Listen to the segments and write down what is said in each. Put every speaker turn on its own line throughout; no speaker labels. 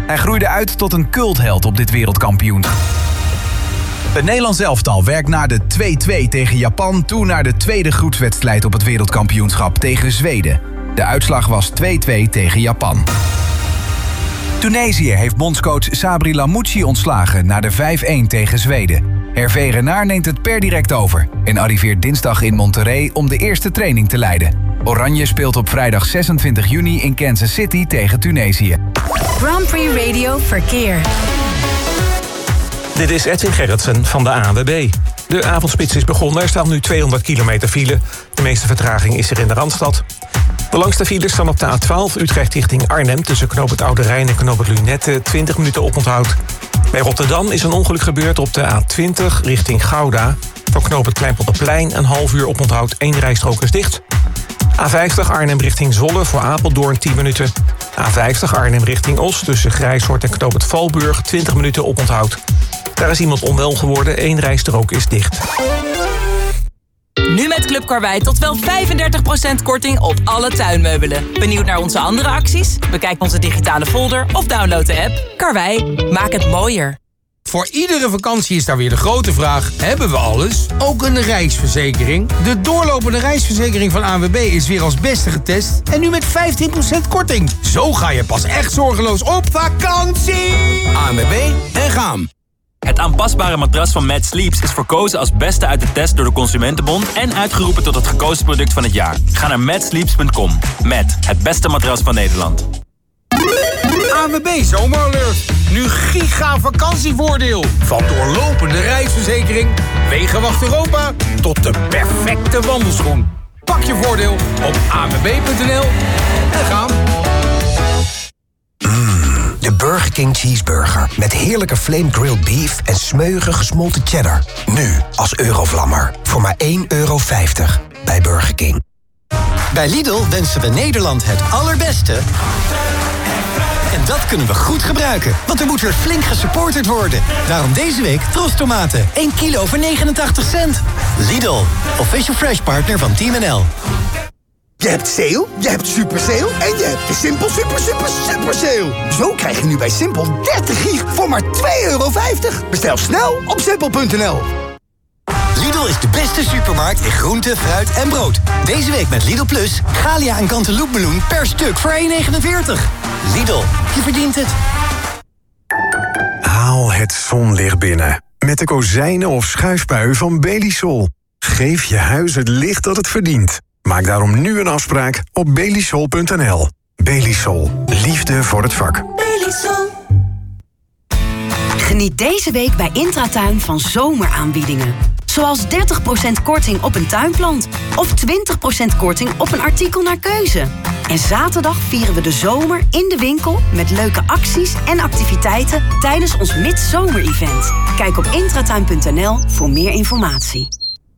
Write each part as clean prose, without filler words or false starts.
Hij groeide uit tot een cultheld op dit wereldkampioenschap. Het Nederlands elftal werkt na de 2-2 tegen Japan toe naar de tweede groepswedstrijd op het wereldkampioenschap tegen Zweden. De uitslag was 2-2 tegen Japan. Tunesië heeft bondscoach Sabri Lamouchi ontslagen na de 5-1 tegen Zweden. Hervé Renard neemt het per direct over en arriveert dinsdag in Monterrey om de eerste training te leiden. Oranje speelt op vrijdag 26 juni in Kansas City tegen Tunesië.
Grand Prix Radio Verkeer.
Dit is Edwin Gerritsen van de ANWB. De avondspits is begonnen. Er staan nu 200 kilometer file. De meeste vertraging is er in de Randstad. De langste files staan op de A12 Utrecht richting Arnhem... tussen knoop het Oude Rijn en knoop het Lunette, 20 minuten oponthoud. Bij Rotterdam is een ongeluk gebeurd op de A20 richting Gouda. Voor knoop het Kleinpolderplein een half uur oponthoud, 1 rijstrook is dicht. A50 Arnhem richting Zwolle voor Apeldoorn 10 minuten. A50 Arnhem richting Os tussen Grijshoort en knoop het Valburg 20 minuten oponthoud. Daar is iemand onwel geworden, 1 rijstrook is dicht.
Nu met Club Karwei tot wel 35% korting op alle tuinmeubelen. Benieuwd naar onze andere acties? Bekijk onze digitale folder of download de app. Karwei, maak het mooier.
Voor iedere vakantie is daar weer de grote vraag: hebben we alles? Ook een reisverzekering? De doorlopende reisverzekering van ANWB is weer als beste getest en nu met 15% korting. Zo ga je pas echt zorgeloos op vakantie. ANWB en gaan.
Het aanpasbare matras van Mad Sleeps is verkozen als beste uit de test door de Consumentenbond en uitgeroepen tot het gekozen product van het jaar. Ga naar madsleeps.com. Met het beste matras van Nederland.
ANWB Zomeralert. Nu giga vakantievoordeel. Van doorlopende reisverzekering, Wegenwacht Europa tot de perfecte wandelschoen. Pak je voordeel op anwb.nl en gaan.
De Burger King Cheeseburger. Met heerlijke flame grilled beef en smeuige gesmolten cheddar. Nu als Eurovlammer. Voor maar €1,50 bij Burger King.
Bij Lidl wensen we Nederland het allerbeste. En dat kunnen we goed gebruiken, want er moet weer flink gesupporterd worden. Daarom deze week Trostomaten, 1 kilo voor 89 cent. Lidl, official fresh partner van Team NL.
Je hebt sale, je hebt super sale en je hebt de Simpel super sale. Zo krijg je nu bij Simpel 30 gig voor maar €2,50. Bestel snel op simpel.nl.
Lidl is de beste supermarkt in groente, fruit en brood. Deze week met Lidl Plus, Galia en Cantaloupemeloen per stuk voor €1,49. Lidl, je verdient het.
Haal het zonlicht binnen met de kozijnen of schuifpui van Belisol. Geef je huis het licht dat het verdient. Maak daarom nu een afspraak op belisol.nl. Belisol. Liefde voor het vak.
Belisol. Geniet deze week bij Intratuin van zomeraanbiedingen. Zoals 30% korting op een tuinplant. Of 20% korting op een artikel naar keuze. En zaterdag vieren we de zomer in de winkel met leuke acties en activiteiten tijdens ons midzomer-event. Kijk op intratuin.nl voor meer informatie.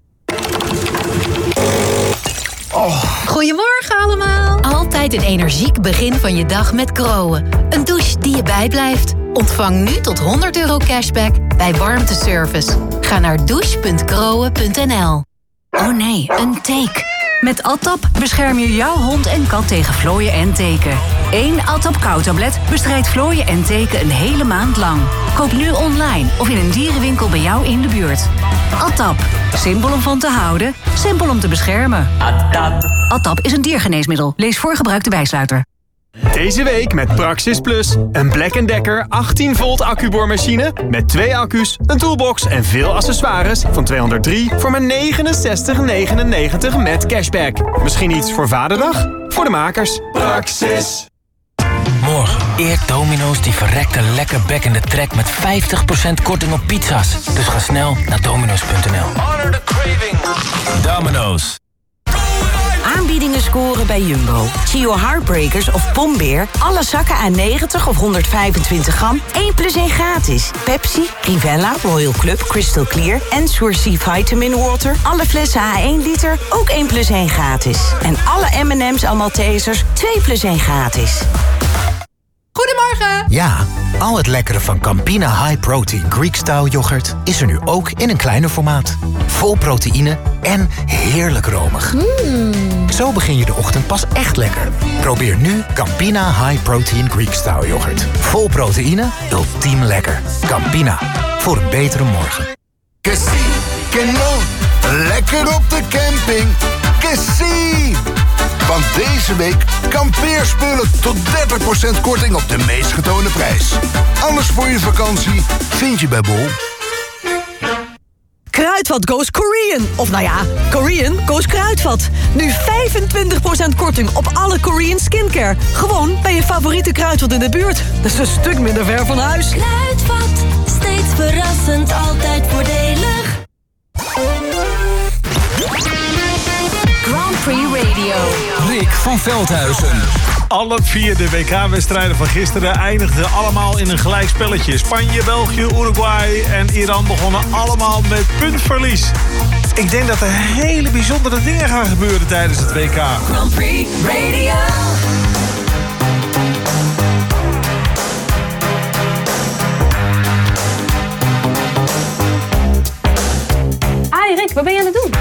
Goedemorgen allemaal. Altijd een energiek begin van je dag met Groen. Een douche die je bijblijft. Ontvang nu tot €100 cashback bij warmteservice. Ga naar douche.groen.nl.
Oh nee, een teek. Met Atap bescherm je jouw hond en kat tegen vlooien en teken. 1 Atap Kou-tablet bestrijdt vlooien en teken een hele maand lang. Koop nu online of in een dierenwinkel bij jou in de buurt. Atap. Simpel om van te houden, simpel om te beschermen. Atap is een diergeneesmiddel. Lees voor gebruik de bijsluiter.
Deze week met Praxis Plus. Een Black & Decker 18 volt accuboormachine met 2 accu's, een toolbox en veel accessoires van $203 voor maar $69,99 met cashback. Misschien iets voor Vaderdag? Voor de makers. Praxis.
Morgen eert Domino's die verrekte lekker bekkende trek met 50% korting op pizza's. Dus ga snel naar dominos.nl.
Honor the craving.
Domino's.
Aanbiedingen scoren bij Jumbo. Chio Heartbreakers of Pombeer. Alle zakken aan 90 of 125 gram. 1 plus 1 gratis. Pepsi, Rivella, Royal Club, Crystal Clear en Sourcy Vitamin Water. Alle flessen A1 liter. Ook 1 plus 1 gratis. En alle M&M's en Maltesers 2 plus 1 gratis.
Goedemorgen!
Ja, al het lekkere van Campina High Protein Greek Style yoghurt is er nu ook in een kleiner formaat. Vol proteïne en heerlijk romig. Zo begin je de ochtend pas echt lekker. Probeer nu Campina High Protein Greek Style yoghurt. Vol proteïne, ultiem lekker. Campina, voor een betere morgen.
Que sí, que no. Lekker op de camping. Que sí. Want deze week kampeerspullen tot 30% korting op de meest getoonde prijs. Alles voor je vakantie vind je bij Bol.
Kruidvat goes Korean. Of nou ja, Korean goes Kruidvat. Nu 25% korting op alle Korean skincare. Gewoon bij je favoriete Kruidvat in de buurt. Dat is een stuk minder ver van huis.
Kruidvat, steeds verrassend, altijd voordelig.
Grand Prix Radio.
Rick van Veldhuizen.
Alle 4 de WK-wedstrijden van gisteren eindigden allemaal in een gelijk spelletje. Spanje, België, Uruguay en Iran begonnen allemaal met puntverlies. Ik denk dat er hele bijzondere dingen gaan gebeuren tijdens het WK.
Grand Prix Radio.
Hi Rick, wat ben je aan het doen?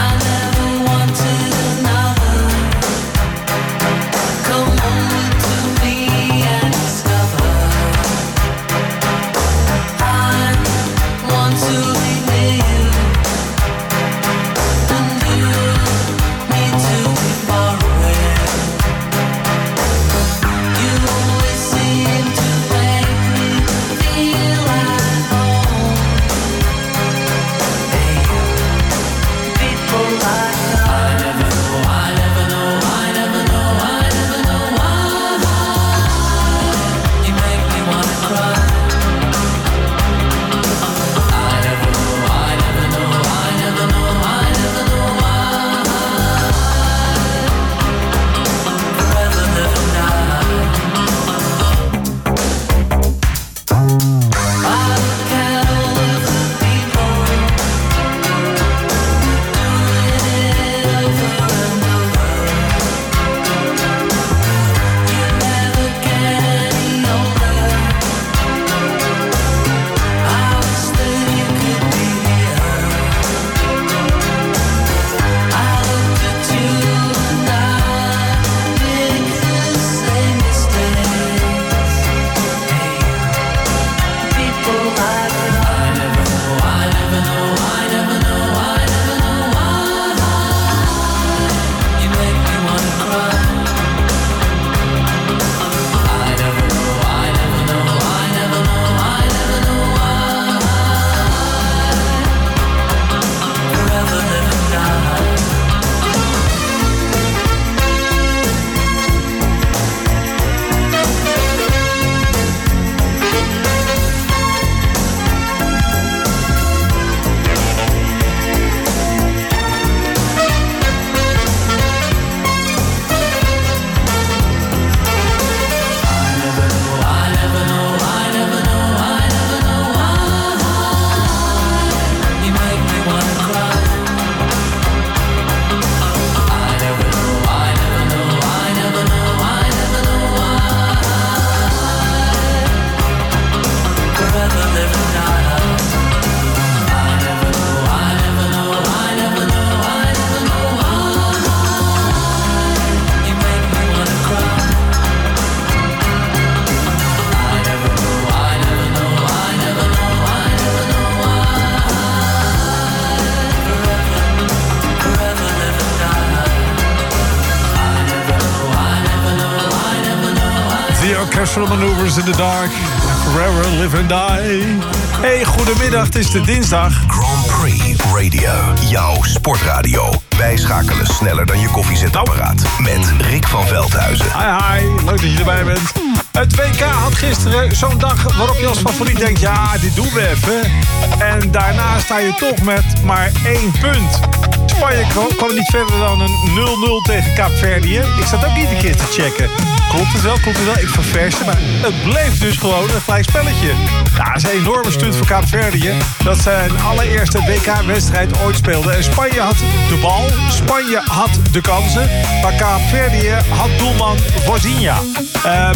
Orchestral Maneuvers in the Dark. Forever Live and Die. Hey, goedemiddag, het is de dinsdag.
Grand Prix Radio, jouw sportradio. Wij schakelen sneller dan je koffiezetapparaat. Met Rick van Veldhuizen.
Hi, leuk dat je erbij bent. Het WK had gisteren zo'n dag waarop je als favoriet denkt... ja, dit doen we even. En daarna sta je toch met maar 1 punt. Spanje kwam niet verder dan een 0-0 tegen Kaapverdië. Ik zat ook iedere keer te checken. Klopt het wel? Ik ververste, maar het bleef dus gewoon een gelijk spelletje. Ja, dat is een enorme stunt voor Kaapverdië. Dat zijn allereerste WK-wedstrijd ooit speelde. En Spanje had de bal, Spanje had de kansen. Maar Kaapverdië had doelman Vozinha. Ja, 40%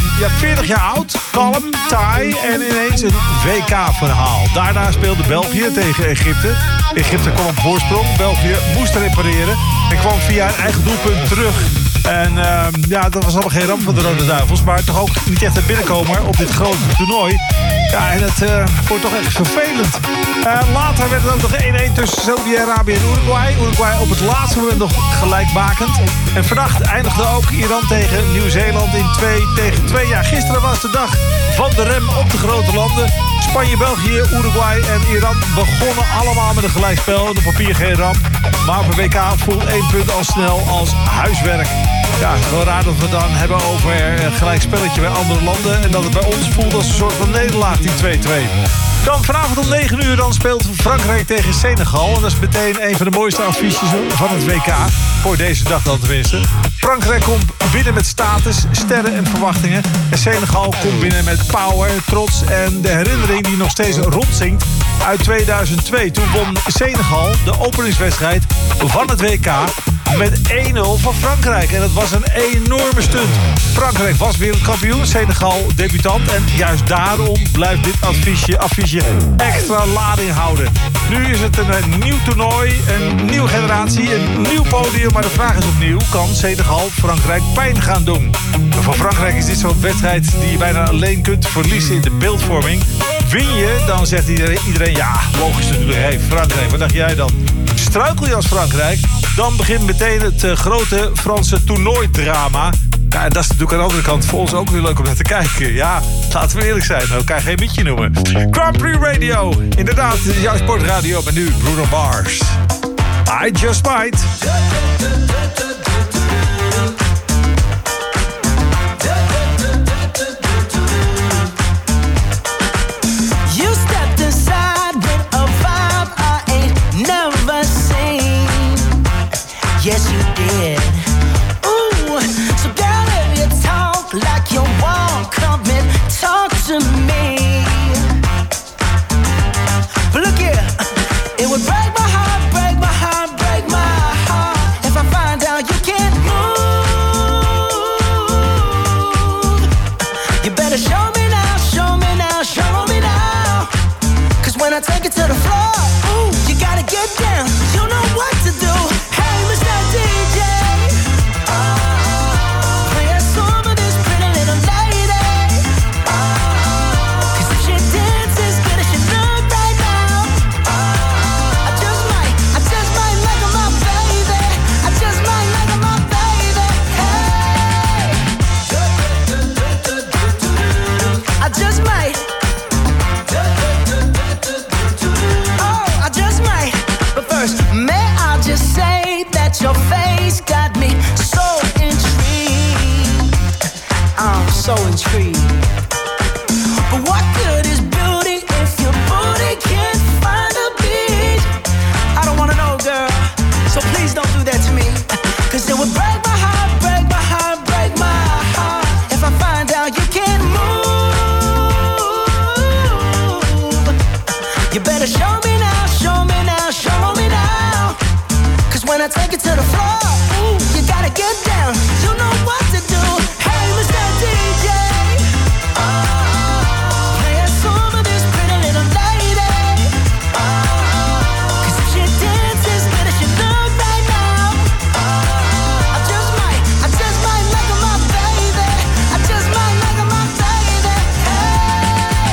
40 jaar oud, kalm, taai en ineens een WK-verhaal. Daarna speelde België tegen Egypte. Egypte kwam op voorsprong, België moest repareren en kwam via een eigen doelpunt terug. En dat was allemaal geen ramp van de Rode Duivels, maar toch ook niet echt een binnenkomer op dit grote toernooi. Ja, en het wordt toch echt vervelend. Later werd het ook nog 1-1 tussen Saudi-Arabië en Uruguay. Uruguay op het laatste moment nog gelijkmakend. En vannacht eindigde ook Iran tegen Nieuw-Zeeland in 2-2. Ja, gisteren was de dag van de rem op de grote landen. Spanje, België, Uruguay en Iran begonnen allemaal met een gelijkspel. Op papier geen ramp, maar op een WK voelt 1 punt al snel als huiswerk. Ja, wel raar dat we het dan hebben over een gelijkspelletje bij andere landen. En dat het bij ons voelt als een soort van nederlaag, die 2-2. Dan vanavond om 9 uur dan speelt Frankrijk tegen Senegal. En dat is meteen een van de mooiste affiches van het WK. Voor deze dag dan tenminste. Frankrijk komt binnen met status, sterren en verwachtingen. En Senegal komt binnen met power, trots en de herinnering die nog steeds rondzinkt uit 2002. Toen won Senegal de openingswedstrijd van het WK met 1-0 van Frankrijk. En dat was een enorme stunt. Frankrijk was wereldkampioen, Senegal debutant. En juist daarom blijft dit affiche extra lading houden. Nu is het een nieuw toernooi, een nieuwe generatie, een nieuw podium. Maar de vraag is opnieuw, kan Senegal Frankrijk pijn gaan doen? Voor Frankrijk is dit zo'n wedstrijd die je bijna alleen kunt verliezen in de beeldvorming. Win je, dan zegt iedereen ja, logisch natuurlijk. Hey, Frankrijk, wat dacht jij dan? Struikel je als Frankrijk, dan begint meteen het grote Franse toernooidrama. Ja, en dat is natuurlijk aan de andere kant voor ons ook weer leuk om naar te kijken. Ja, laten we eerlijk zijn, we elkaar geen mietje noemen. Grand Prix Radio, inderdaad, dit is jouw sportradio, maar nu Bruno Mars. I Just Might.
Yes, you did. Ooh, so girl, if you talk like you want, come and talk to me. But look here, it would break my heart, break my heart, break my heart if I find out you can't move. You better show me now, show me now, show me now. 'Cause when I take it to the floor, ooh, you gotta get down. You know what to do. DJ, play a song of this pretty little lady. 'Cause if she dances good as she look right now, I just might like her my baby. I just might like her my baby. Hey, I just might. Oh, I just might. But first, may I just say that your face got me so intrigued. I'm so intrigued. But what good is beauty if your booty can't find a beat? I don't wanna know, girl, so please don't do that to me. 'Cause it would break my heart, break my heart, break my heart if I find out you can't move. You better show me now, show me now, show me now. 'Cause when I take it to the floor, ooh, you gotta get down. You know what to do. Hey, Mr. DJ, play a song of this pretty little lady. 'Cause if she dances good as she look right now, I just might like her my baby. I just might like her my baby. Hey,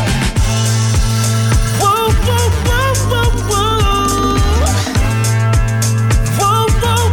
woo, woo, woo, woo, woo. Woo, woo,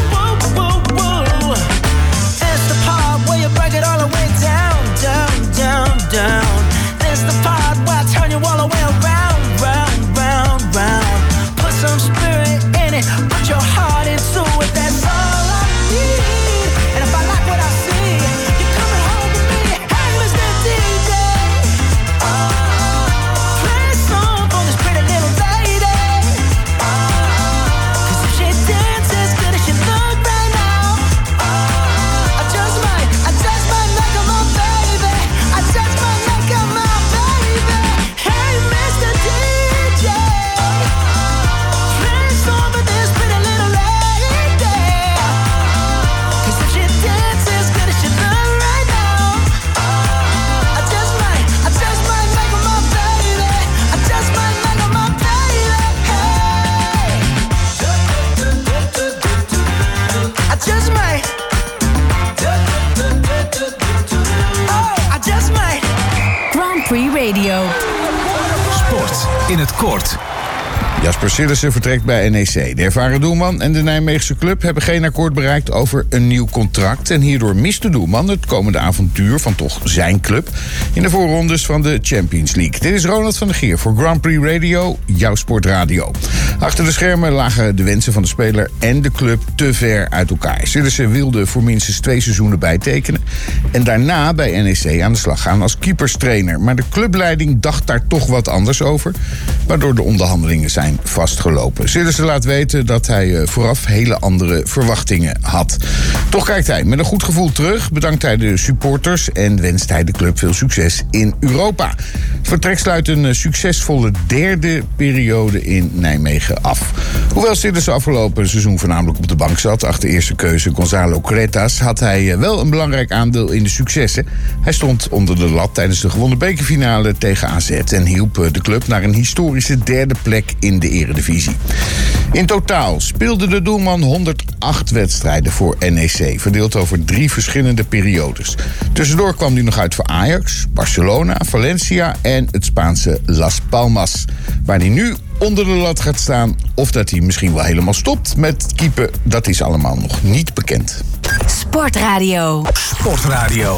Sport in het kort.
Jasper Sillissen vertrekt bij NEC. De ervaren doelman en de Nijmeegse club hebben geen akkoord bereikt over een nieuw contract. En hierdoor mist de doelman het komende avontuur van toch zijn club in de voorrondes van de Champions League. Dit is Ronald van der Geer voor Grand Prix Radio, jouw sportradio. Achter de schermen lagen de wensen van de speler en de club te ver uit elkaar. Sillissen wilde voor minstens 2 seizoenen bijtekenen en daarna bij NEC aan de slag gaan als keeperstrainer. Maar de clubleiding dacht daar toch wat anders over, waardoor de onderhandelingen zijn vastgelopen. Sillissen laat weten dat hij vooraf hele andere verwachtingen had. Toch kijkt hij met een goed gevoel terug, bedankt hij de supporters en wenst hij de club veel succes in Europa. Het vertrek sluit een succesvolle 3e periode in Nijmegen af. Hoewel Sillissen afgelopen seizoen voornamelijk op de bank zat achter eerste keuze Gonzalo Cretas, had hij wel een belangrijk aandeel in de successen. Hij stond onder de lat tijdens de gewonnen bekerfinale tegen AZ en hielp de club naar een historische 3e plek in de Eredivisie. In totaal speelde de doelman 108 wedstrijden voor NEC, verdeeld over 3 verschillende periodes. Tussendoor kwam hij nog uit voor Ajax, Barcelona, Valencia en het Spaanse Las Palmas, waar hij nu onder de lat gaat staan. Of dat hij misschien wel helemaal stopt met keepen, dat is allemaal nog niet bekend.
Sportradio.
Sportradio.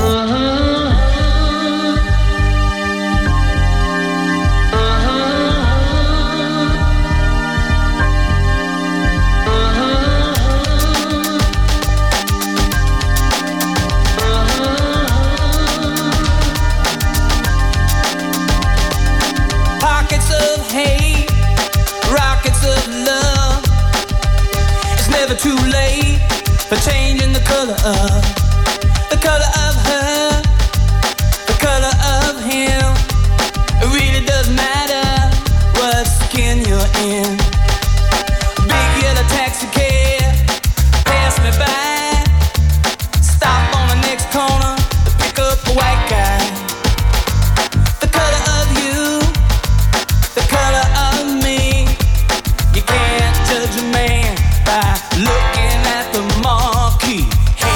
Too late for changing the color of her, the color of him. It really doesn't matter what skin you're in. Big yellow taxi cab pass me by, stop on the next corner to pick up a white guy. The color of you, the color of me. You can't judge a man by looking at the marquee.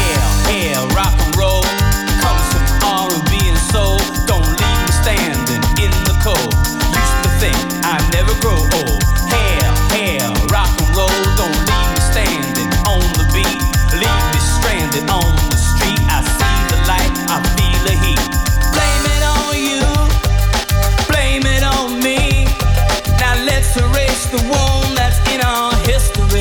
Hell, rock and roll comes from R&B and soul. Don't leave me standing in the cold. Used to think I'd never grow old. Hell, rock and roll. Don't leave me standing on the beat. Leave me stranded on the street. I see the light, I feel the heat. Blame it on you, blame it on me. Now let's erase the wound that's in our history.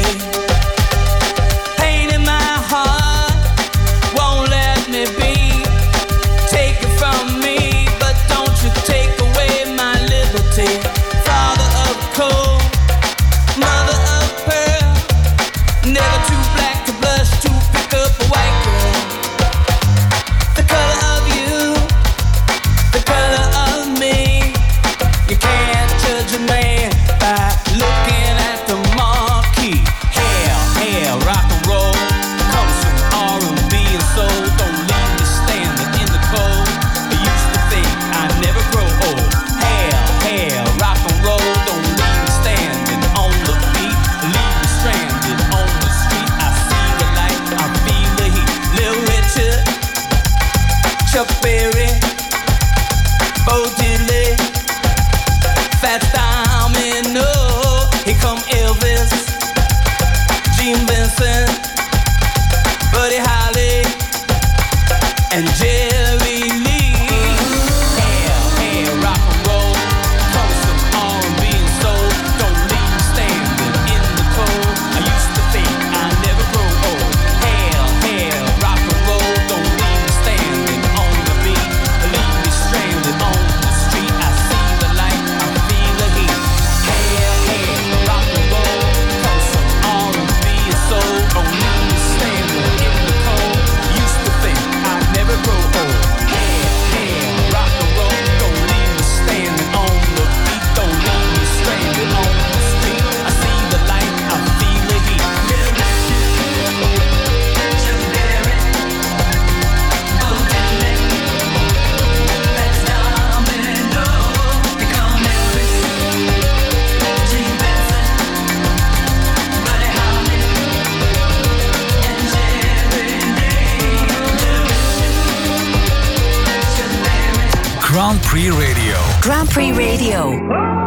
Don't
Grand Prix Radio.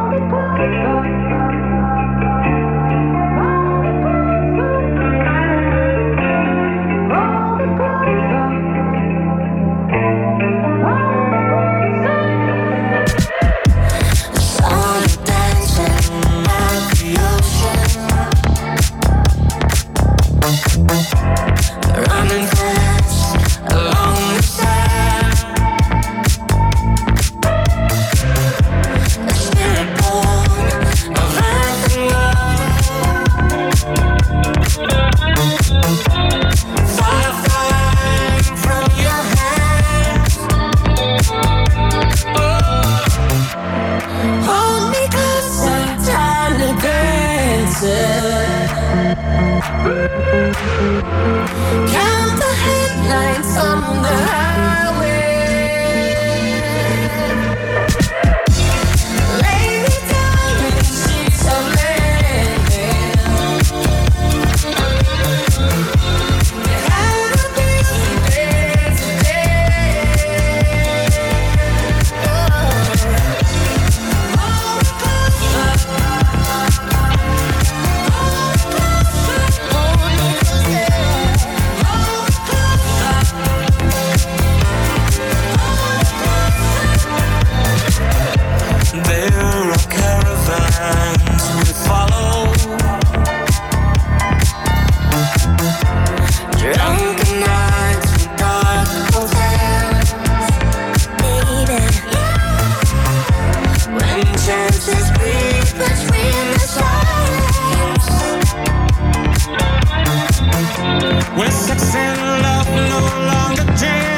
Count the headlights on the highway. Lay me down in sheets of linen. You had a busy day today.
There are caravans we follow, drunken nights in dark hotels, baby. When chances breathe between the silence, when sex and love no longer dare.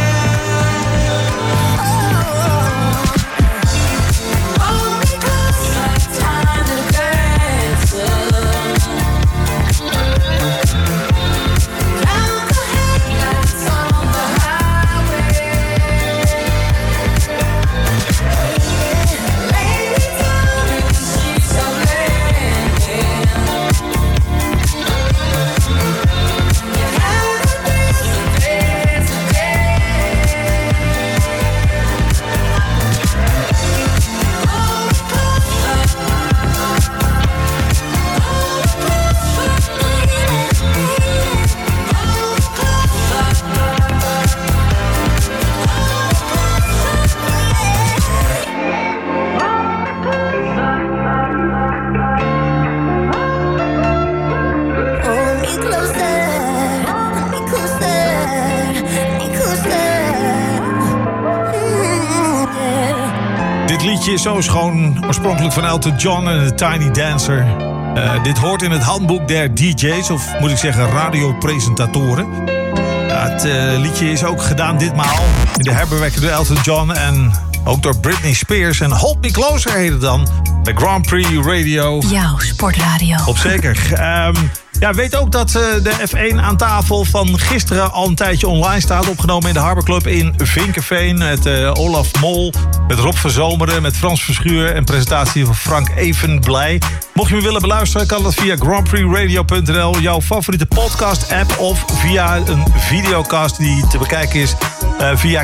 Dit liedje is zo schoon, oorspronkelijk van Elton John en de Tiny Dancer. Dit hoort in het handboek der DJ's, of moet ik zeggen radiopresentatoren. Het liedje is ook gedaan ditmaal in de herbewerking door Elton John en ook door Britney Spears. En Hold Me Closer heet het dan bij Grand Prix Radio.
Jouw sportradio.
Op zeker. Ja, weet ook dat de F1 aan tafel van gisteren al een tijdje online staat. Opgenomen in de Harbor Club in Vinkeveen. Met Olaf Mol, met Rob van Zomeren, met Frans Verschuur en presentatie van Frank Evenblij. Mocht je me willen beluisteren, kan dat via grandprixradio.nl, jouw favoriete podcast-app, of via een videocast die te bekijken is via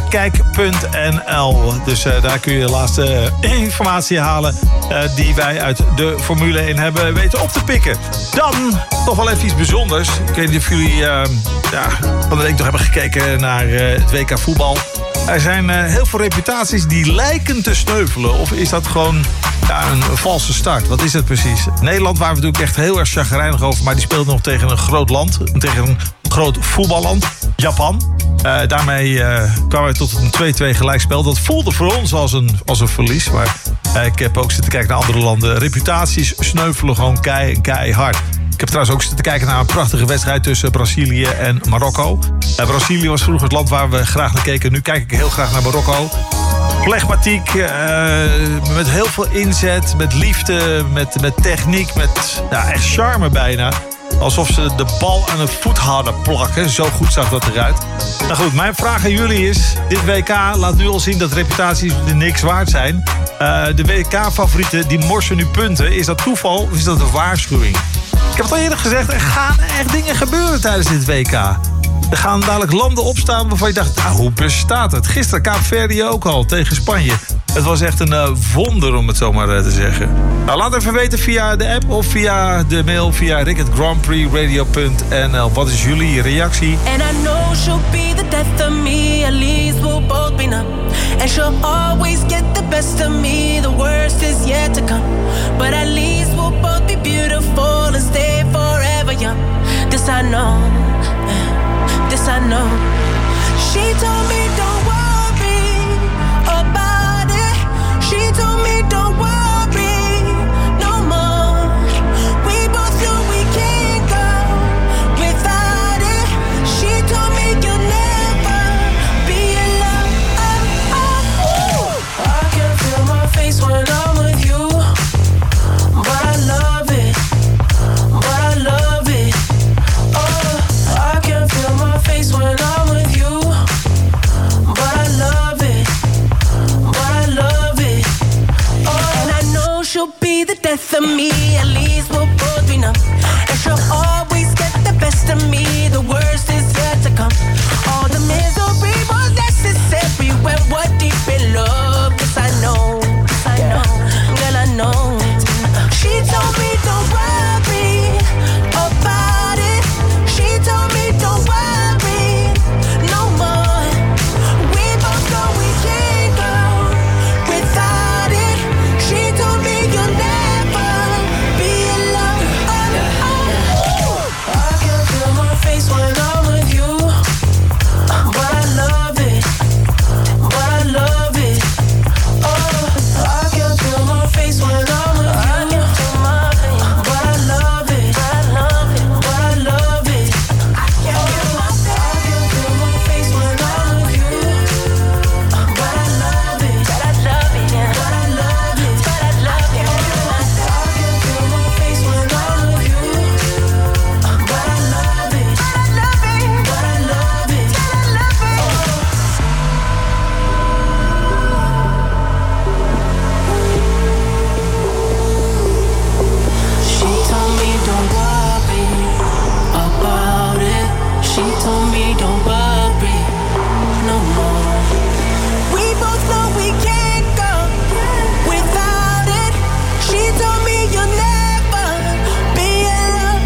kijk.nl. Dus daar kun je de laatste informatie halen die wij uit de Formule 1 hebben weten op te pikken. Dan toch wel even iets bijzonders. Ik weet niet of jullie van de week nog hebben gekeken naar het WK voetbal. Er zijn heel veel reputaties die lijken te sneuvelen. Of is dat gewoon een valse start? Wat is het precies? Nederland waren we natuurlijk echt heel erg chagrijnig over, maar die speelt nog tegen een groot land. Tegen een groot voetballand. Japan. Daarmee kwamen we tot een 2-2 gelijkspel. Dat voelde voor ons als een verlies. Maar ik heb ook zitten kijken naar andere landen. Reputaties sneuvelen gewoon keihard. Ik heb trouwens ook zitten kijken naar een prachtige wedstrijd tussen Brazilië en Marokko. Brazilië was vroeger het land waar we graag naar keken. Nu kijk ik heel graag naar Marokko. Flegmatiek, met heel veel inzet, met liefde, met techniek, met echt charme bijna. Alsof ze de bal aan een voet hadden plakken. Zo goed zag dat eruit. Nou goed, mijn vraag aan jullie is: dit WK laat nu al zien dat reputaties niks waard zijn. De WK-favorieten die morsen nu punten. Is dat toeval of is dat een waarschuwing? Ik heb het al eerder gezegd, er gaan echt dingen gebeuren tijdens dit WK. Er gaan dadelijk landen opstaan waarvan je dacht, hoe bestaat het? Gisteren Kaap Verde ook al tegen Spanje. Het was echt een wonder, om het zo maar te zeggen. Nou, laat even weten via de app of via de mail via rick@grandprixradio.nl. Wat is jullie reactie?
And I know she'll be the death of me, at least we'll both be numb. And she'll always get the best of me, the worst is yet to come. But at least we'll both be beautiful and stay forever young. This I know, this I know. She told me don't worry about it. She told me don't worry no more. We both know we can't go without it. She told me you'll never be alone. I can feel my face when I'm with you, but I love it, but I love it. Oh, I can feel my face when I'm with you, but I love it, but I love it. Oh, and I know she'll be the death of me, at least we'll both be numb. And she'll always get the best of me, the worst is yet to come. All the misery was necessary when we're deep in love. Yes, I know, girl, I know. She told me don't worry about it. She told me don't worry no more. We both know we can't go without it. She told me you'll never be alone. I can feel my face when I'm with you, but I love it, but I love it. Oh, I can feel my face when I'm with you, but I love it, but I love it, but I love it. I can feel my face when I'm with you, but I love it, but I love it, yeah. But I love it, but I love it. I can feel my face when I'm with you, but I love it, but I love it, but I love it, but I love it. She told me don't worry about it. She told me don't worry no more. We both know we can't go without it. She told me you'll never be alone.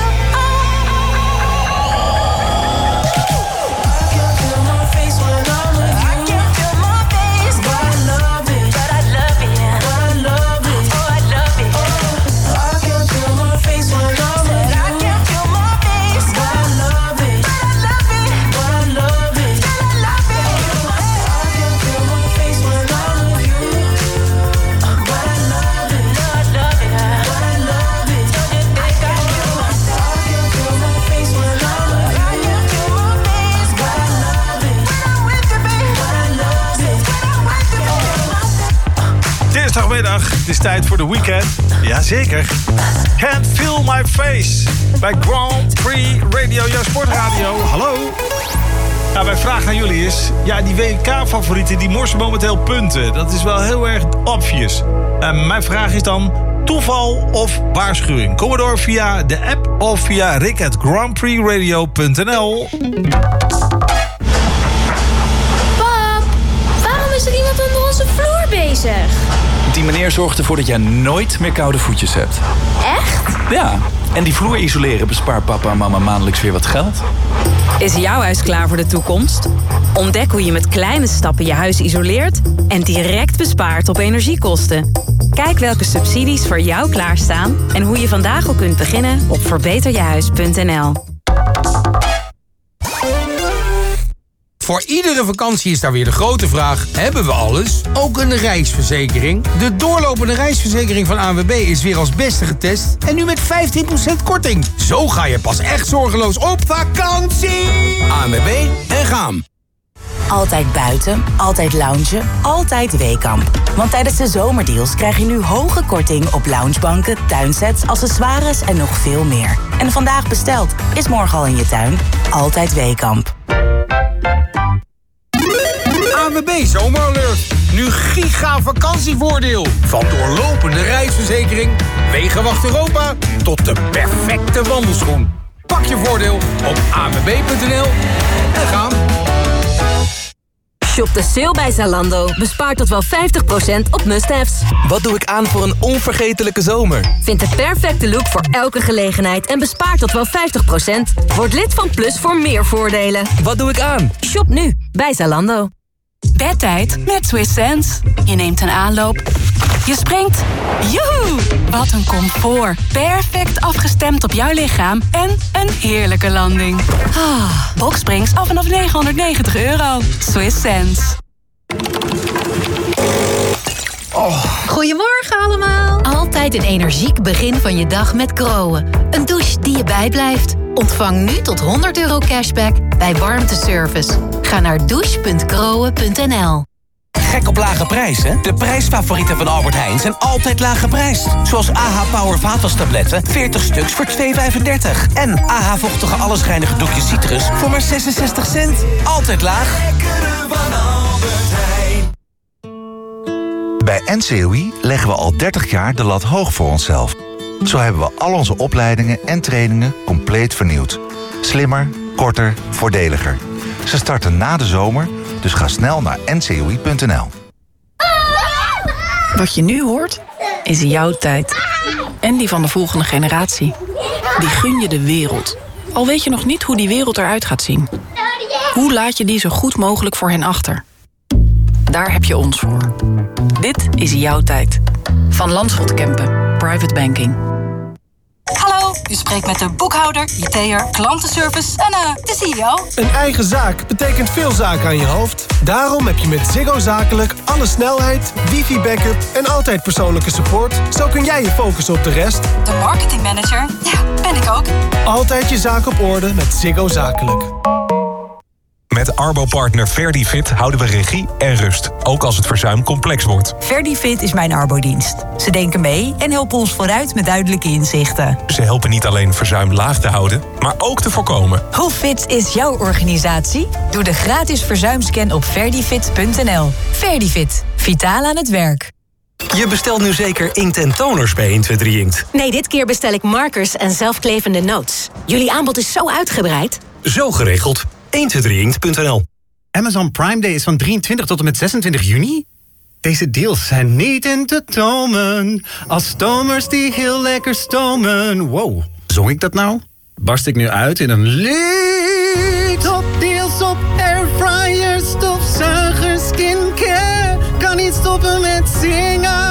I can feel my face when I'm with you. I can feel my face, but I love it, but I love it, yeah. But I love it, oh I love it. I can feel my face when I'm with you. I can feel my face, but I love it, but I love it, but I love it, but I love it. I can feel my face when I'm with you, but I love it, but I love it, but I love it. Don't you think I can feel my face when I'm with you? I can feel my face, but I love it, when I'm with you, baby. But I love it, when I'm with you, baby.
Dinsdagmiddag, het is tijd voor de weekend. Jazeker. Can't Feel My Face bij Grand Prix Radio, jouw sportradio. Hallo. Nou, mijn vraag aan jullie is... Ja, die WK-favorieten die morsen momenteel punten. Dat is wel heel erg obvious. Mijn vraag is dan... toeval of waarschuwing? Kom maar door via de app of via rick@grandprixradio.nl.
Pap, waarom is er iemand onder onze vloer bezig?
Die meneer zorgt ervoor dat jij nooit meer koude voetjes hebt.
Echt?
Ja, en die vloer isoleren bespaart papa en mama maandelijks weer wat geld.
Is jouw huis klaar voor de toekomst? Ontdek hoe je met kleine stappen je huis isoleert en direct bespaart op energiekosten. Kijk welke subsidies voor jou klaarstaan en hoe je vandaag al kunt beginnen op verbeterjehuis.nl.
Voor iedere vakantie is daar weer de grote vraag: hebben we alles? Ook een reisverzekering? De doorlopende reisverzekering van ANWB is weer als beste getest en nu met 15% korting. Zo ga je pas echt zorgeloos op vakantie! ANWB en gaan.
Altijd buiten, altijd loungen, altijd Weekamp. Want tijdens de zomerdeals krijg je nu hoge korting op loungebanken, tuinsets, accessoires en nog veel meer. En vandaag besteld, is morgen al in je tuin. Altijd Weekamp.
ANWB Zomeralert. Nu giga vakantievoordeel. Van doorlopende reisverzekering, Wegenwacht Europa tot de perfecte wandelschoen. Pak je voordeel op anwb.nl en gaan.
Shop de sale bij Zalando. Bespaar tot wel 50% op must-haves.
Wat doe ik aan voor een onvergetelijke zomer?
Vind de perfecte look voor elke gelegenheid en bespaar tot wel 50%. Word lid van Plus voor meer voordelen.
Wat doe ik aan?
Shop nu bij Zalando.
Bedtijd met Swiss Sense. Je neemt een aanloop. Je springt. Joehoe! Wat een comfort. Perfect afgestemd op jouw lichaam. En een heerlijke landing. Boxsprings af vanaf €990. Swiss Sense.
Goedemorgen allemaal. Altijd een energiek begin van je dag met Groen. Een douche die je bijblijft. Ontvang nu tot €100 cashback bij warmteservice. Ga naar douche.groen.nl.
Gek op lage prijzen? De prijsfavorieten van Albert Heijn zijn altijd laag geprijsd. Zoals AH Power vaatwastabletten, 40 stuks voor €2,35. En AH vochtige allesreinige doekjes citrus voor maar 66 cent. Altijd laag.
Bij NCOI leggen we al 30 jaar de lat hoog voor onszelf. Zo hebben we al onze opleidingen en trainingen compleet vernieuwd. Slimmer, korter, voordeliger. Ze starten na de zomer, dus ga snel naar ncoi.nl.
Wat je nu hoort, is jouw tijd. En die van de volgende generatie. Die gun je de wereld. Al weet je nog niet hoe die wereld eruit gaat zien. Hoe laat je die zo goed mogelijk voor hen achter? Daar heb je ons voor. Dit is jouw tijd. Van Landschot Kempen. Private Banking.
Hallo, u spreekt met de boekhouder, IT'er, klantenservice en de CEO.
Een eigen zaak betekent veel zaken aan je hoofd. Daarom heb je met Ziggo Zakelijk alle snelheid, wifi-backup en altijd persoonlijke support. Zo kun jij je focussen op de rest.
De marketingmanager, ja, ben ik ook.
Altijd je zaak op orde met Ziggo Zakelijk.
Met Arbo-partner Verdifit houden we regie en rust, ook als het verzuim complex wordt.
Verdifit is mijn arbodienst. Ze denken mee en helpen ons vooruit met duidelijke inzichten.
Ze helpen niet alleen verzuim laag te houden, maar ook te voorkomen.
Hoe fit is jouw organisatie? Doe de gratis verzuimscan op verdifit.nl. Verdifit, vitaal aan het werk.
Je bestelt nu zeker inkt en toners bij 123 Inkt.
Nee, dit keer bestel ik markers en zelfklevende notes. Jullie aanbod is zo uitgebreid.
Zo geregeld. 123inkt.nl.
Amazon Prime Day is van 23 tot en met 26 juni. Deze deals zijn niet in te tomen. Als stomers die heel lekker stomen. Wow, zong ik dat nou? Barst ik nu uit in een lied? Top deals op airfryers, stofzuigers, skincare. Kan niet stoppen met zingen.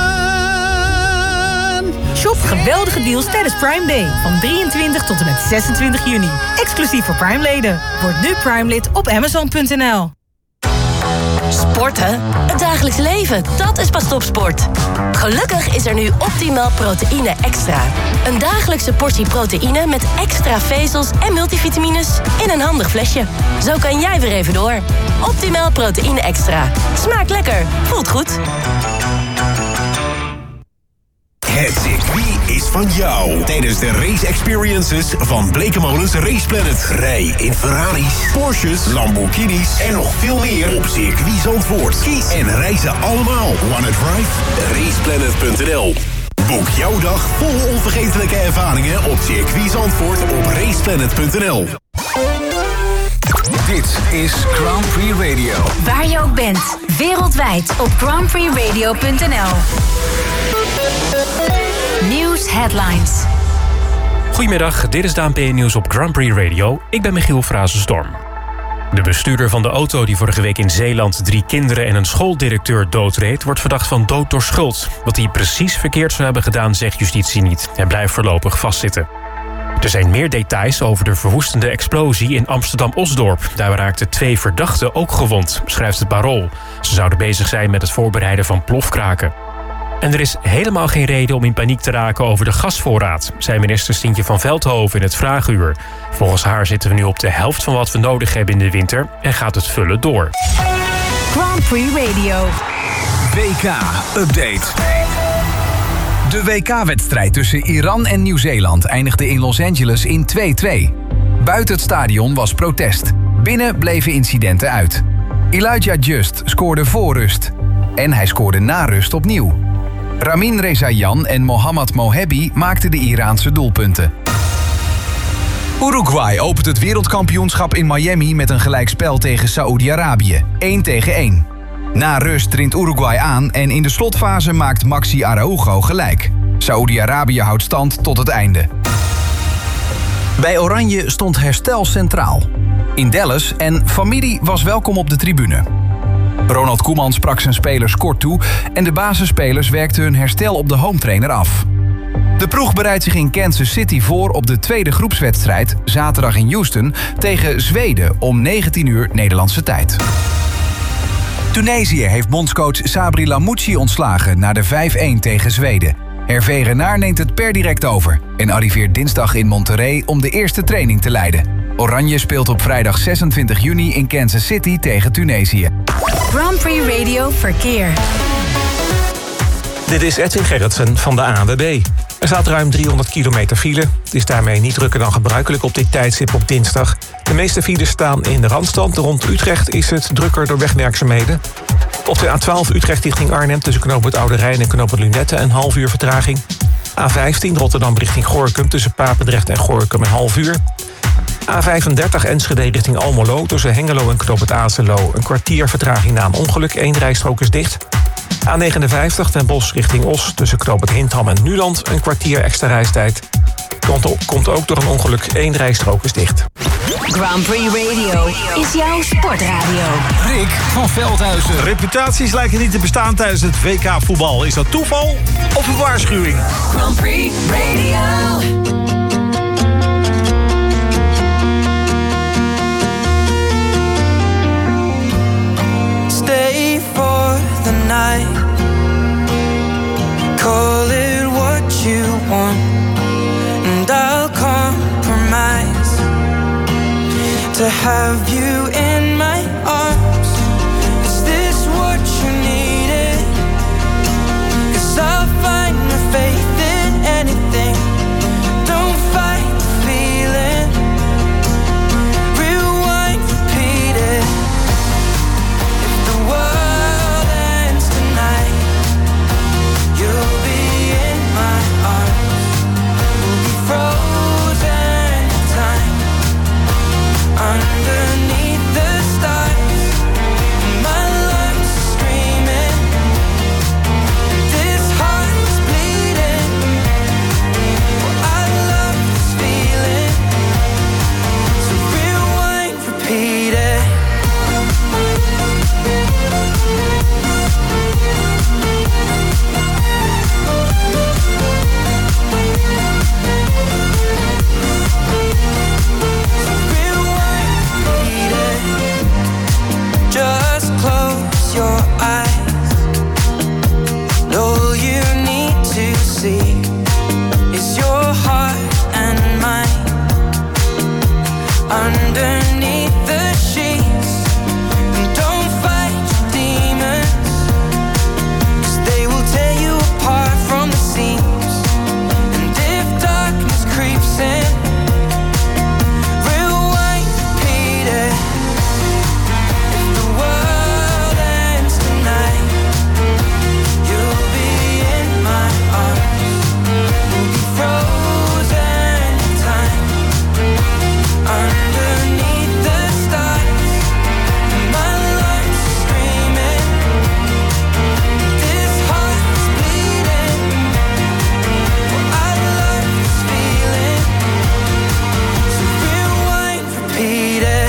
Shop geweldige deals tijdens Prime Day. Van 23 tot en met 26 juni. Exclusief voor Prime-leden. Word nu Prime-lid op Amazon.nl.
Sporten? Het dagelijks leven, dat is pas topsport. Gelukkig is er nu Optimal Proteïne Extra. Een dagelijkse portie proteïne met extra vezels en multivitamines in een handig flesje. Zo kan jij weer even door. Optimal Proteïne Extra. Smaakt lekker, voelt goed.
Het circuit is van jou. Tijdens de race experiences van Blekemolens Race Planet. Rij in Ferraris, Porsches, Lamborghinis en nog veel meer op circuit Zandvoort. Kies en rij ze allemaal. Wanna drive? Raceplanet.nl. Boek jouw dag vol onvergetelijke ervaringen op circuit Zandvoort op Raceplanet.nl.
Dit is Grand Prix Radio.
Waar je ook bent, wereldwijd op grandprixradio.nl. Nieuws headlines.
Goedemiddag, dit is de ANP-nieuws op Grand Prix Radio. Ik ben Michiel Frazenstorm. De bestuurder van de auto die vorige week in Zeeland 3 kinderen en een schooldirecteur doodreed, wordt verdacht van dood door schuld. Wat hij precies verkeerd zou hebben gedaan, zegt justitie niet. Hij blijft voorlopig vastzitten. Er zijn meer details over de verwoestende explosie in Amsterdam-Osdorp. Daar raakten 2 verdachten ook gewond, schrijft het Parool. Ze zouden bezig zijn met het voorbereiden van plofkraken. En er is helemaal geen reden om in paniek te raken over de gasvoorraad, zei minister Stientje van Veldhoven in het Vraaguur. Volgens haar zitten we nu op de helft van wat we nodig hebben in de winter en gaat het vullen door.
Grand Prix Radio.
WK-update. De WK-wedstrijd tussen Iran en Nieuw-Zeeland eindigde in Los Angeles in 2-2. Buiten het stadion was protest. Binnen bleven incidenten uit. Elijah Just scoorde voor rust. En hij scoorde na rust opnieuw. Ramin Rezaian en Mohammad Mohebi maakten de Iraanse doelpunten. Uruguay opent het wereldkampioenschap in Miami met een gelijkspel tegen Saoedi-Arabië. 1-1. Na rust trint Uruguay aan en in de slotfase maakt Maxi Araujo gelijk. Saoedi-Arabië houdt stand tot het einde. Bij Oranje stond herstel centraal. In Dallas en familie was welkom op de tribune. Ronald Koeman sprak zijn spelers kort toe en de basisspelers werkten hun herstel op de hometrainer af. De ploeg bereidt zich in Kansas City voor op de tweede groepswedstrijd, zaterdag in Houston, tegen Zweden om 19 uur Nederlandse tijd. Tunesië heeft bondscoach Sabri Lamouchi ontslagen na de 5-1 tegen Zweden. Hervé Renard neemt het per direct over en arriveert dinsdag in Monterrey om de eerste training te leiden. Oranje speelt op vrijdag 26 juni in Kansas City tegen Tunesië.
Grand Prix Radio Verkeer.
Dit is Edwin Gerritsen van de ANWB. Er staat ruim 300 kilometer file. Het is daarmee niet drukker dan gebruikelijk op dit tijdstip op dinsdag. De meeste files staan in de Randstad. Rond Utrecht is het drukker door wegwerkzaamheden. Op de A12 Utrecht richting Arnhem tussen knooppunt Oude Rijn en knooppunt Lunette een half uur vertraging. A15 Rotterdam richting Gorinchem tussen Papendrecht en Gorinchem een half uur. A35 Enschede richting Almelo tussen Hengelo en knooppunt Azelo een kwartier vertraging na een ongeluk. 1 rijstrook is dicht. A59 Den Bosch richting Os tussen knooppunt Hintham en Nuland een kwartier extra reistijd. Komt ook door een ongeluk. 1 rijstrook is dicht.
Grand Prix Radio is jouw sportradio.
Rick van Veldhuizen. Reputaties lijken niet te bestaan tijdens het WK voetbal. Is dat toeval of een waarschuwing?
Grand Prix Radio.
Stay for the night. Call it what you want, and I'll compromise to have you in my arms. Is this what you needed? 'Cause I'll find my faith in anything. Don't fight the feeling. Rewind, repeat it. If the world ends tonight, you'll be in my arms. We'll be frozen in time underneath the stars. My lungs are screaming, this heart is bleeding. Well, I love this feeling, so rewind, repeat it. Just close your eyes. All you need to see is your heart and mine underneath the sheets. And don't fight your demons, 'cause they will tear you apart from the seams. And if darkness creeps in, rewind, repeat it. If the world ends tonight, you'll be in my arms. We'll be frozen in time underneath the stars. My lungs are screaming, this heart is bleeding. Well, I love this feeling, so rewind, repeat it.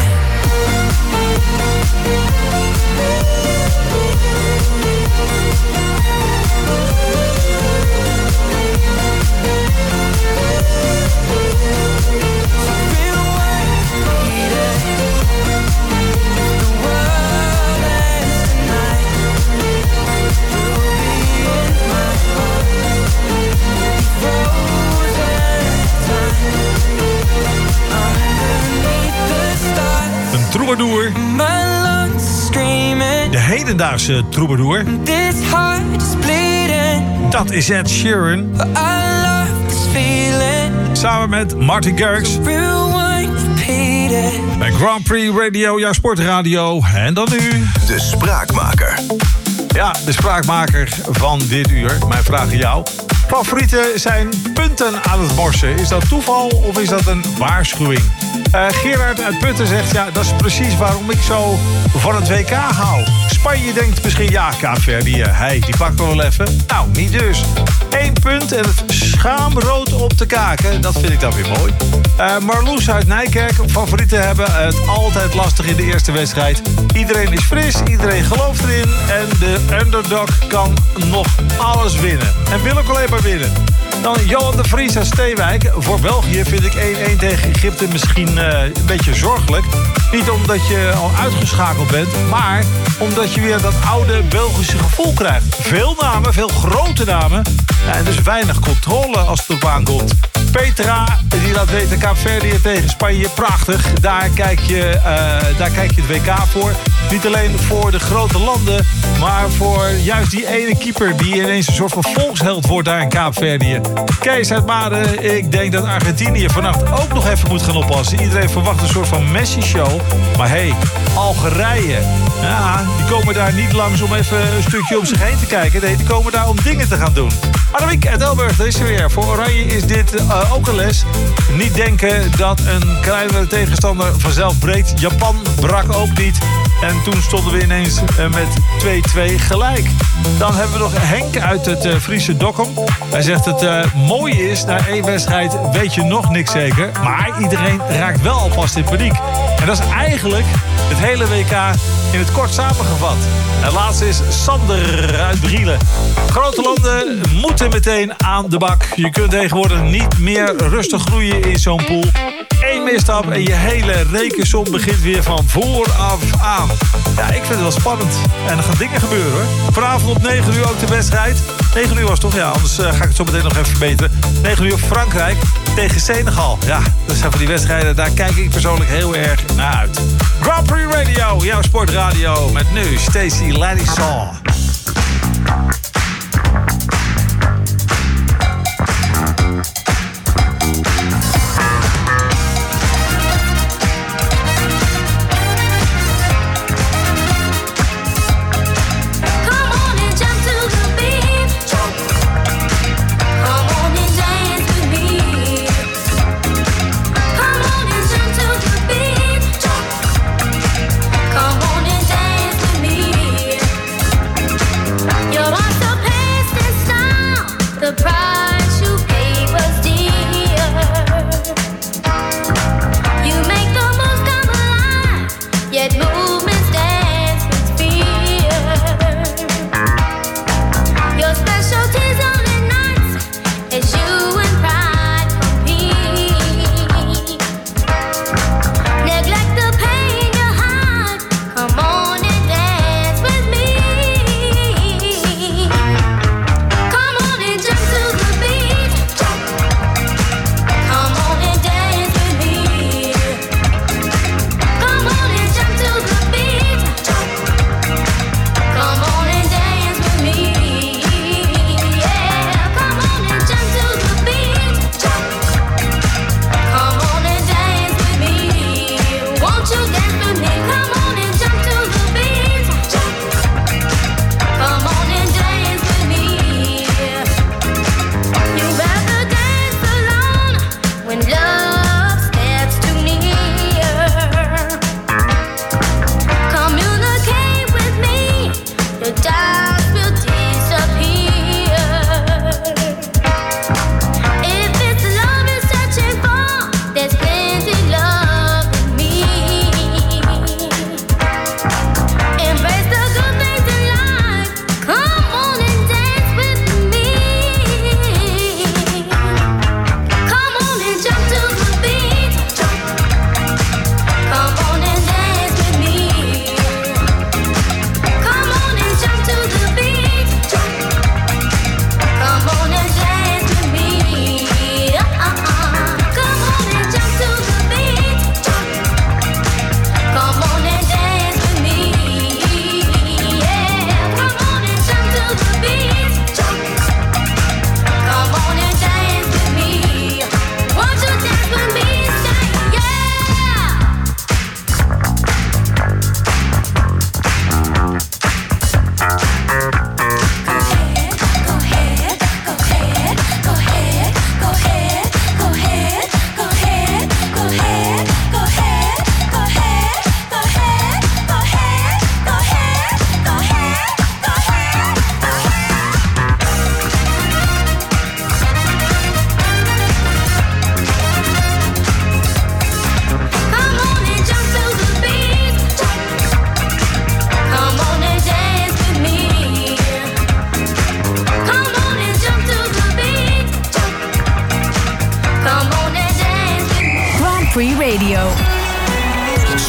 Een troubadour. De hedendaagse troubadour.
This heart is bleeding.
Dat is Ed Sheeran.
I love this feeling.
Samen met Martin Garrix.
Rewind, repeat it.
Bij Grand Prix Radio, jouw sportradio. En dan nu...
De Spraakmaker.
Ja, de spraakmaker van dit uur. Mijn vraag aan jou. Favorieten zijn punten aan het morsen. Is dat toeval of is dat een waarschuwing? Gerard uit Putten zegt, ja, dat is precies waarom ik zo van het WK hou. Spanje denkt misschien, ja, Kaapverdi, die pakken we wel even. Nou, niet dus. 1 punt en het schaamrood op de kaken. Dat vind ik dan weer mooi. Marloes uit Nijkerk. Favorieten hebben het altijd lastig in de eerste wedstrijd. Iedereen is fris, iedereen gelooft erin. En de underdog kan nog alles winnen. En wil ook alleen maar winnen. Dan Johan de Vries uit Steenwijk. Voor België vind ik 1-1 tegen Egypte misschien een beetje zorgelijk. Niet omdat je al uitgeschakeld bent, maar omdat je weer dat oude Belgische gevoel krijgt. Veel namen, veel grote namen. Ja, en dus weinig controle als het erop aankomt. Petra, die laat weten, Kaapverdië tegen Spanje, prachtig. Daar kijk je het WK voor. Niet alleen voor de grote landen, maar voor juist die ene keeper die ineens een soort van volksheld wordt daar in Kaapverdië. Kees uit Maden, ik denk dat Argentinië vannacht ook nog even moet gaan oppassen. Iedereen verwacht een soort van Messi-show. Maar hé, Algerije, ja, die komen daar niet langs om even een stukje om zich heen te kijken. Nee, die komen daar om dingen te gaan doen. Annemiek uit Elburg, daar is ze weer. Voor Oranje is dit ook een les. Niet denken dat een kleinere tegenstander vanzelf breekt. Japan brak ook niet. En toen stonden we ineens met 2-2 gelijk. Dan hebben we nog Henk uit het Friese Dokkum. Hij zegt het mooie is, na 1 wedstrijd weet je nog niks zeker. Maar iedereen raakt wel alvast in paniek. En dat is eigenlijk het hele WK in het kort samengevat. En laatste is Sander uit Brielen. Grote landen moeten meteen aan de bak. Je kunt tegenwoordig niet meer rustig groeien in zo'n pool. 1 misstap en je hele rekensom begint weer van vooraf aan. Ja, ik vind het wel spannend. En er gaan dingen gebeuren, hoor. Vanavond om 9 uur ook de wedstrijd. 9 uur was het toch? Ja, anders ga ik het zo meteen nog even verbeteren. 9 uur Frankrijk tegen Senegal. Ja, dat zijn van die wedstrijden, daar kijk ik persoonlijk heel erg naar uit. Grand Prix Radio, jouw sportradio. Met nu Stacey Ladisson.
You're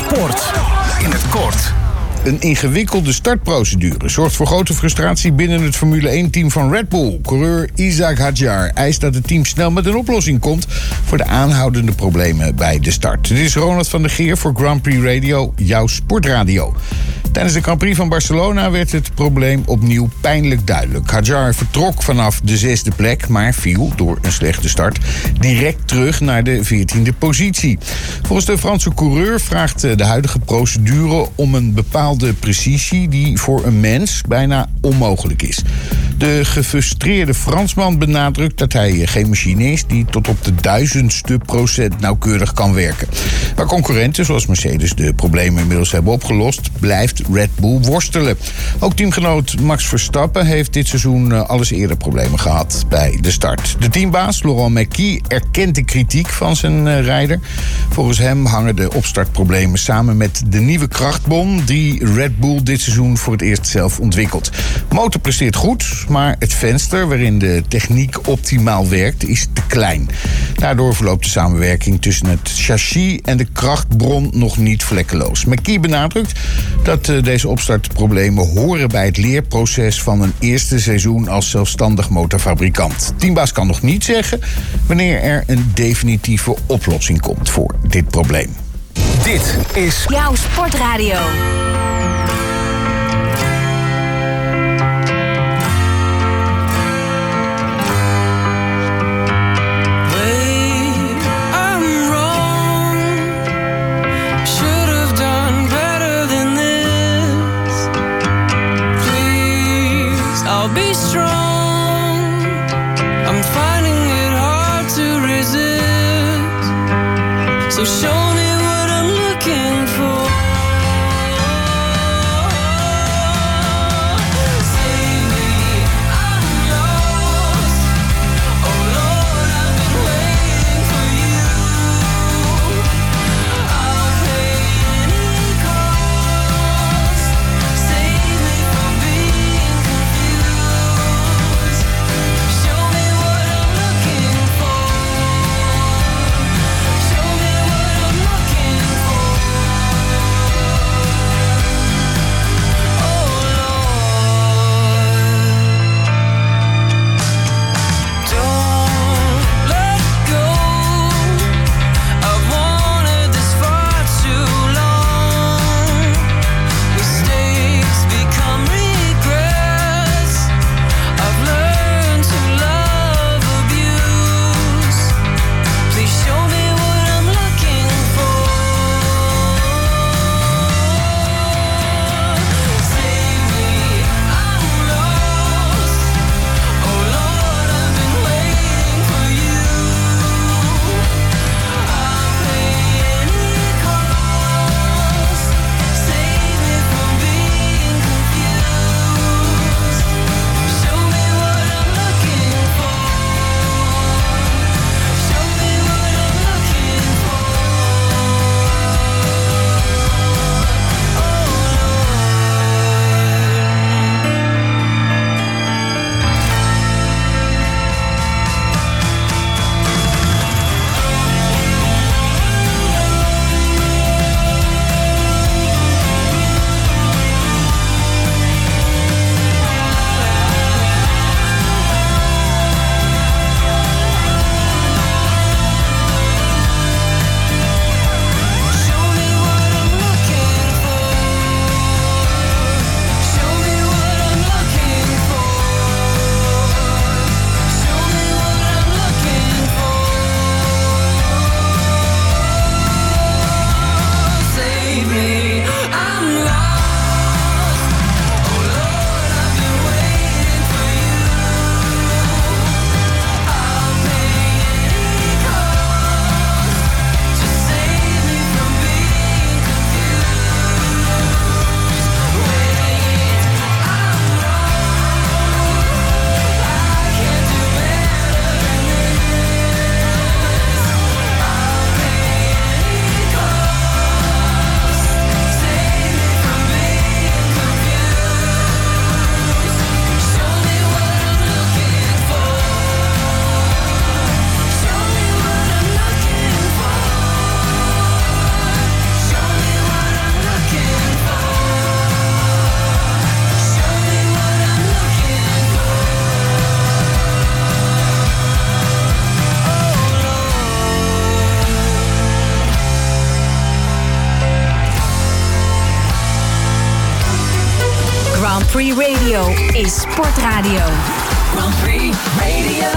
Sport.
In het kort. Een ingewikkelde startprocedure zorgt voor grote frustratie binnen het Formule 1-team van Red Bull. Coureur Isack Hadjar eist dat het team snel met een oplossing komt voor de aanhoudende problemen bij de start. Dit is Ronald van der Geer voor Grand Prix Radio, jouw sportradio. Tijdens de Grand Prix van Barcelona werd het probleem opnieuw pijnlijk duidelijk. Hadjar vertrok vanaf de 6e plek, maar viel door een slechte start direct terug naar de 14e positie. Volgens de Franse coureur vraagt de huidige procedure om een bepaalde precisie die voor een mens bijna onmogelijk is. De gefrustreerde Fransman benadrukt dat hij geen machine is die tot op de 1000ste% nauwkeurig kan werken. Waar concurrenten zoals Mercedes de problemen inmiddels hebben opgelost, blijft Red Bull worstelen. Ook teamgenoot Max Verstappen heeft dit seizoen alles eerder problemen gehad bij de start. De teambaas Laurent Mekies erkent de kritiek van zijn rijder. Volgens hem hangen de opstartproblemen samen met de nieuwe krachtbom die Red Bull dit seizoen voor het eerst zelf ontwikkelt. De motor presteert goed, maar het venster waarin de techniek optimaal werkt is te klein. Daardoor verloopt de samenwerking tussen het chassis en de krachtbron nog niet vlekkeloos. Mekies benadrukt dat deze opstartproblemen horen bij het leerproces van een eerste seizoen als zelfstandig motorfabrikant. Teambaas kan nog niet zeggen wanneer er een definitieve oplossing komt voor dit probleem.
Dit is
jouw sportradio.
I'll be strong. I'm finding it hard to resist. So show me what I'm looking for. Save me, I'm lost. Oh Lord, I've been waiting for you. I'll pay any cost. Save me from being confused. Show me what I'm looking for. Show me what I'm
Prix Radio is Sportradio.
Grand Prix Radio.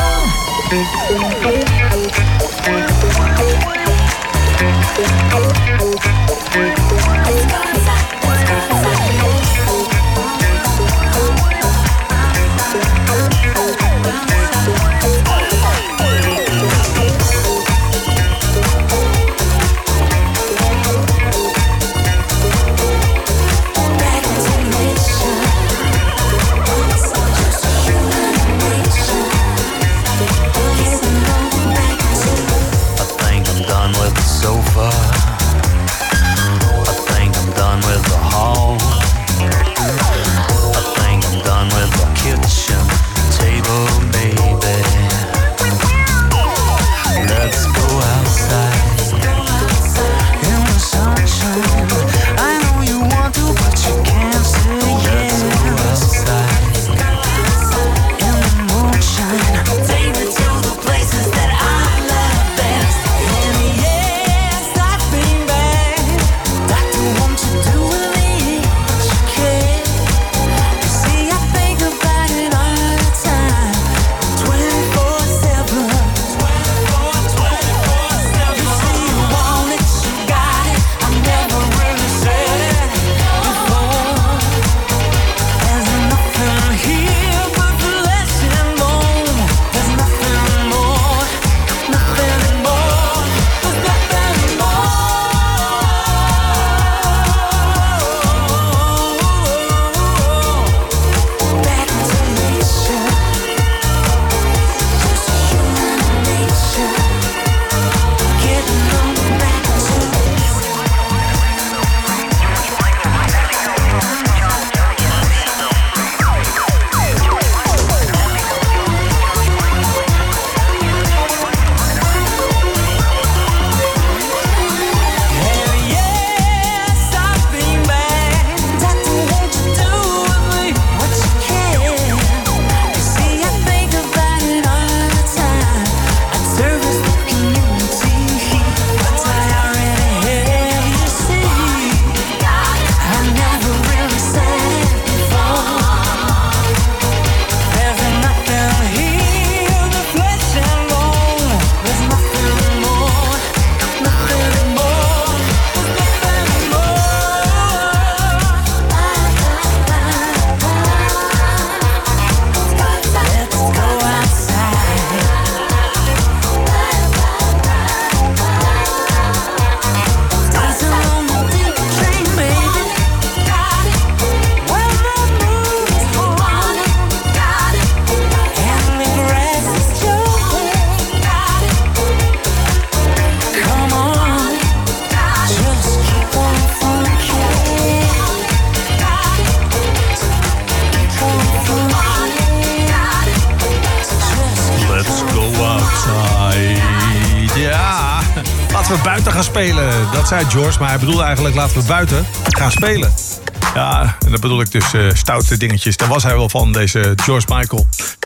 Spelen. Dat zei George, maar hij bedoelde eigenlijk laten we buiten gaan spelen. Ja, en dat bedoel ik dus stoute dingetjes. Daar was hij wel van, deze George Michael.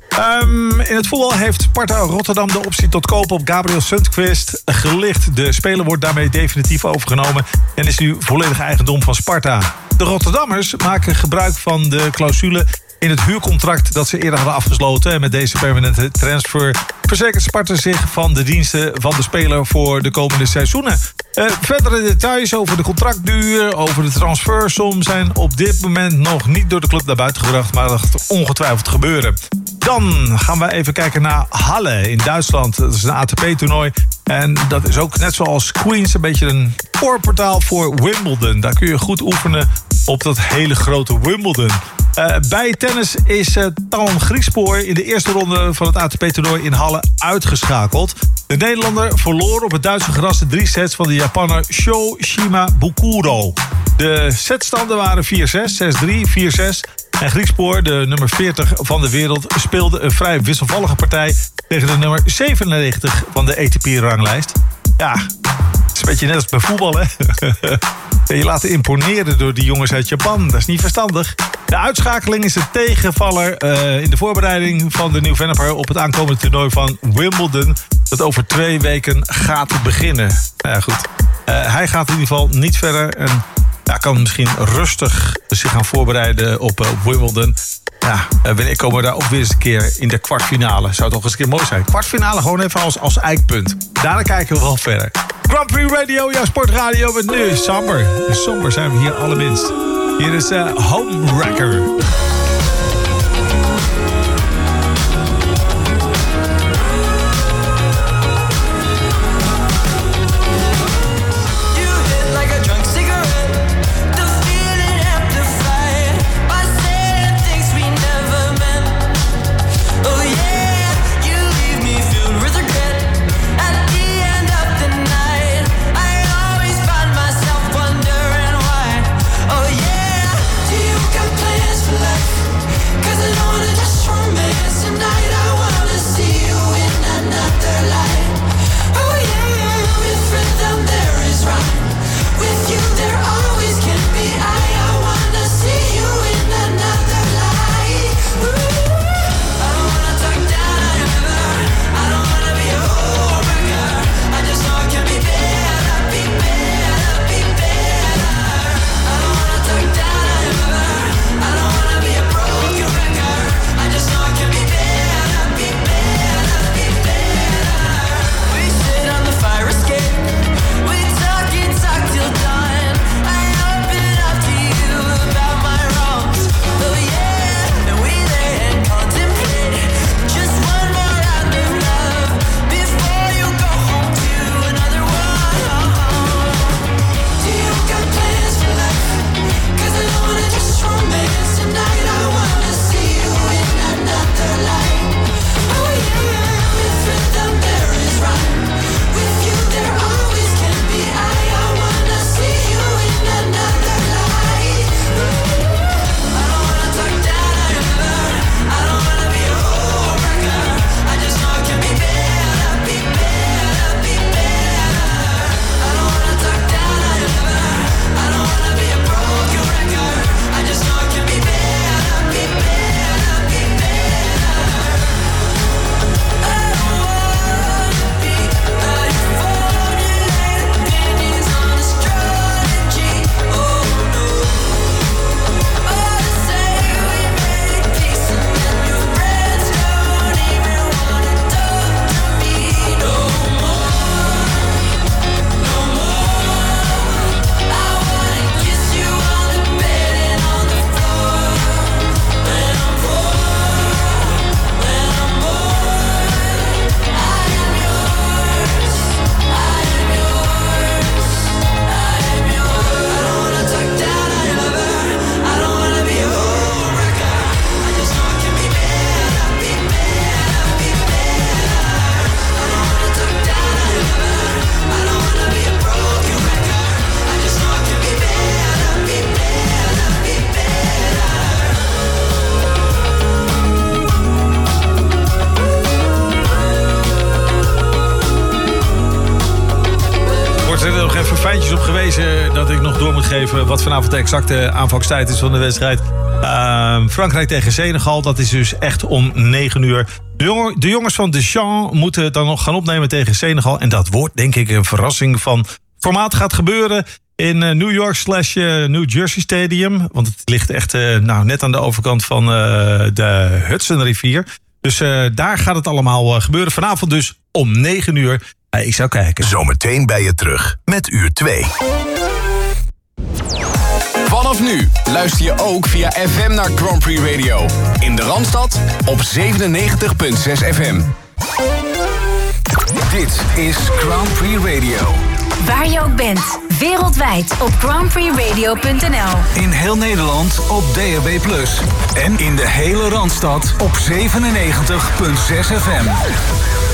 In het voetbal heeft Sparta Rotterdam de optie tot kopen op Gabriel Sundqvist gelicht. De speler wordt daarmee definitief overgenomen en is nu volledig eigendom van Sparta. De Rotterdammers maken gebruik van de clausule in het huurcontract dat ze eerder hadden afgesloten. En met deze permanente transfer verzekert Sparta zich van de diensten van de speler voor de komende seizoenen. Verdere details over de contractduur, over de transfersom zijn op dit moment nog niet door de club naar buiten gebracht, maar dat gaat ongetwijfeld gebeuren. Dan gaan we even kijken naar Halle in Duitsland. Dat is een ATP-toernooi. En dat is ook net zoals Queens een beetje een voorportaal voor Wimbledon. Daar kun je goed oefenen op dat hele grote Wimbledon. Bij tennis is Talon Griekspoor in de eerste ronde van het ATP-toernooi in Halle uitgeschakeld. De Nederlander verloor op het Duitse gras de 3 sets van de Japaner Sho Shimabukuro. De setstanden waren 4-6, 6-3, 4-6... En Griekspoor, de nummer 40 van de wereld, speelde een vrij wisselvallige partij tegen de nummer 97 van de ATP-ranglijst. Ja, het is een beetje net als bij voetbal, hè? Je laten imponeren door die jongens uit Japan, dat is niet verstandig. De uitschakeling is de tegenvaller in de voorbereiding van de nieuw-Venneper op het aankomende toernooi van Wimbledon, dat over 2 weken gaat beginnen. Nou ja, goed. Hij gaat in ieder geval niet verder en kan misschien rustig zich gaan voorbereiden op Wimbledon. Ja, wanneer komen we daar ook weer eens een keer in de kwartfinale? Zou toch eens een keer mooi zijn. Kwartfinale gewoon even als eikpunt. Daarna kijken we wel verder. Grand Prix Radio, jouw sportradio met nu Somber. Somber zijn we hier allerminst. Hier is Homewrecker. Dat ik nog door moet geven wat vanavond de exacte aanvangstijd is van de wedstrijd. Frankrijk tegen Senegal, dat is dus echt om 9 uur. De jongens van Deschamps moeten het dan nog gaan opnemen tegen Senegal. En dat wordt denk ik een verrassing van formaat. Gaat gebeuren in New York / New Jersey Stadium. Want het ligt echt net aan de overkant van de Hudsonrivier. Dus daar gaat het allemaal gebeuren. Vanavond dus om 9 uur. Ik zou kijken.
Zometeen bij je terug met uur 2.
Vanaf nu luister je ook via FM naar Grand Prix Radio. In de Randstad op 97.6 FM. Dit is Grand Prix Radio.
Waar je ook bent, wereldwijd op grandprixradio.nl.
In heel Nederland op DAB+. En in de hele Randstad op 97.6 FM.